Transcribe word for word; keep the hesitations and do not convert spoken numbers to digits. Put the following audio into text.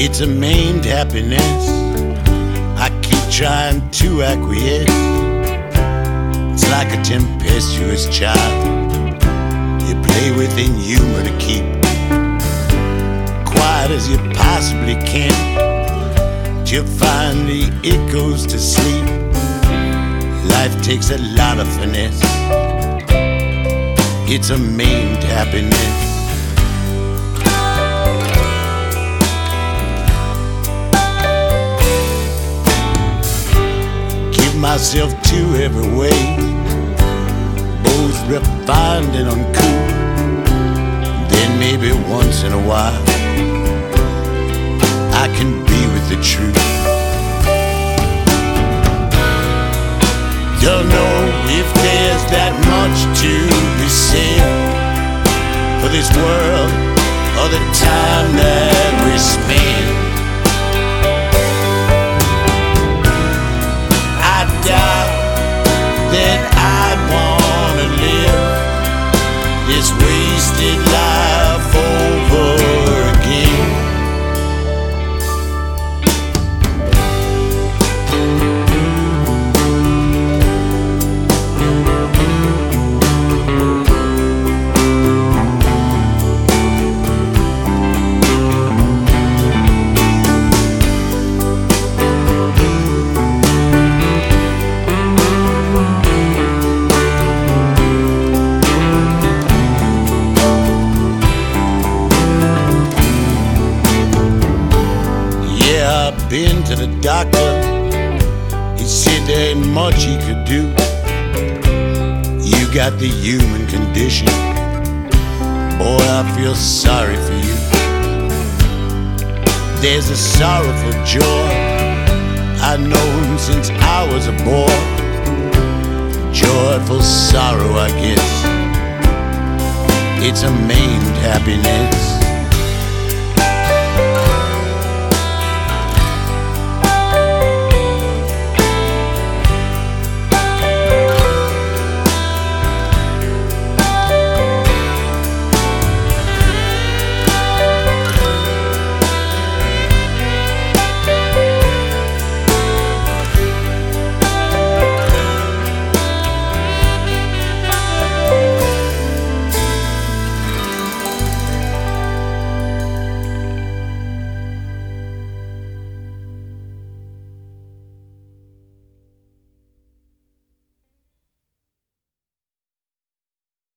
It's a maimed happiness. I keep trying to acquiesce. It's like a tempestuous child. You play within humor to keep quiet as you possibly can, till finally it goes to sleep. Life takes a lot of finesse. It's a maimed happiness. Give myself to every way, both refined and uncouth. Then maybe once in a while I can be with the truth. Don't know if there's that much to be said for this world or the time that we spend. I doubt that I'd wanna live this wasted life over again. Been to the doctor, he said there ain't much he could do. You got the human condition, boy, I feel sorry for you. There's a sorrowful joy I've known since I was a boy. Joyful sorrow, I guess. It's a maimed happiness.